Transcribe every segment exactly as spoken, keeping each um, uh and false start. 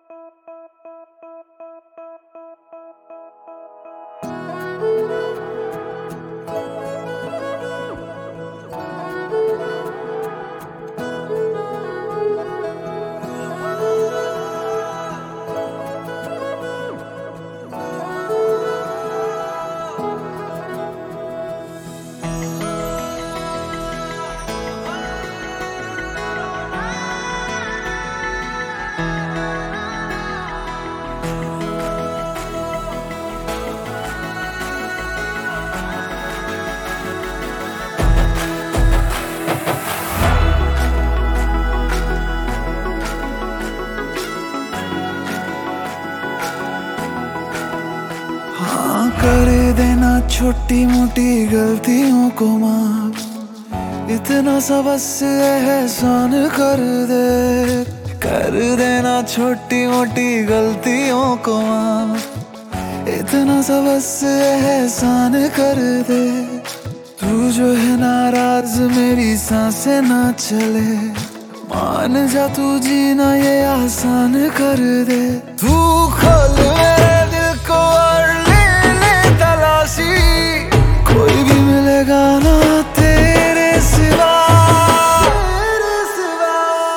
हाँ, कर देना छोटी मोटी गलतियों को माफ, इतना सा बस एहसान कर दे। कर देना छोटी मोटी गलतियों को माफ, इतना सा बस एहसान कर दे। तू जो है नाराज मेरी सांसें ना चले, मान जा तू जीना ये आसान कर दे। तू खोल मेरे दिल को और ले ले तलाशी, कोई भी मिलेगा ना तेरे सिवा, तेरे सिवा।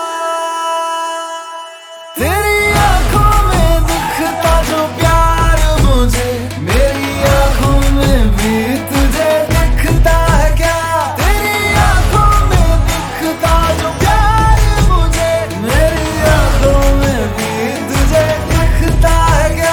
तेरी आंखों में दिखता जो प्यार मुझे, मेरी आंखों में भी तुझे दिखता है क्या? तेरी आंखों में दिखता जो प्यार मुझे, मेरी आंखों में भी तुझे दिखता है क्या?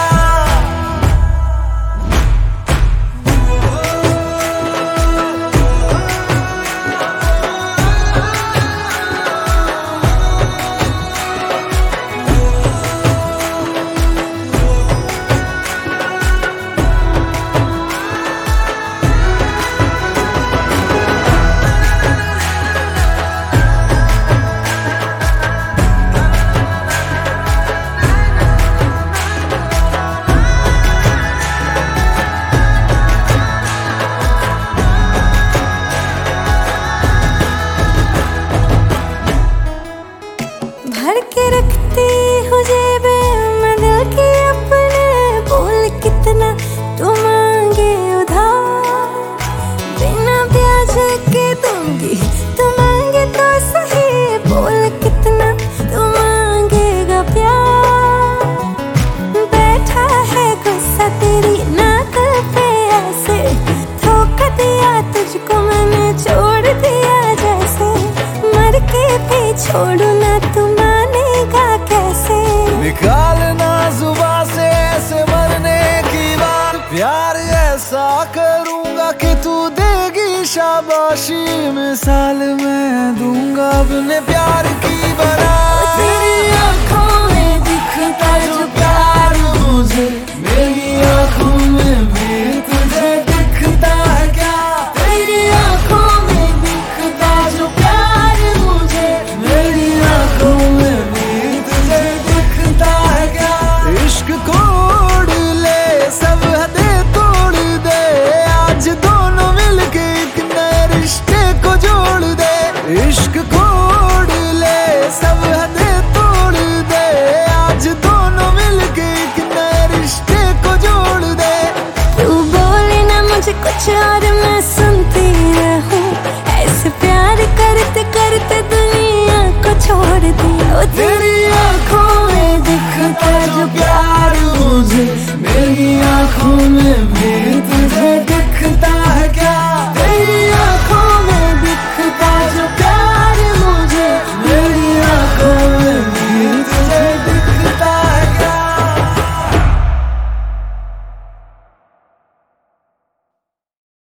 भर के रखती हूँ जेबे मैं दिल की अपने, बोल कितना तू मांगे उधार, बिना ब्याज के दूंगी तू मांगे तो सही, बोल कितना तू मांगेगा प्यार। बैठा है गुस्सा तेरी नाक पे ऐसे, धोखा दिया तुझको मैंने छोड़ दिया जैसे, मर के भी छोड़ू ना तू मानेगा कैसे? निकालना जुबां से ऐसे मरने की बात, प्यार ऐसा करूंगा कि तू देगी शाबाशी, मिसाल मैं दूंगा अपने प्यार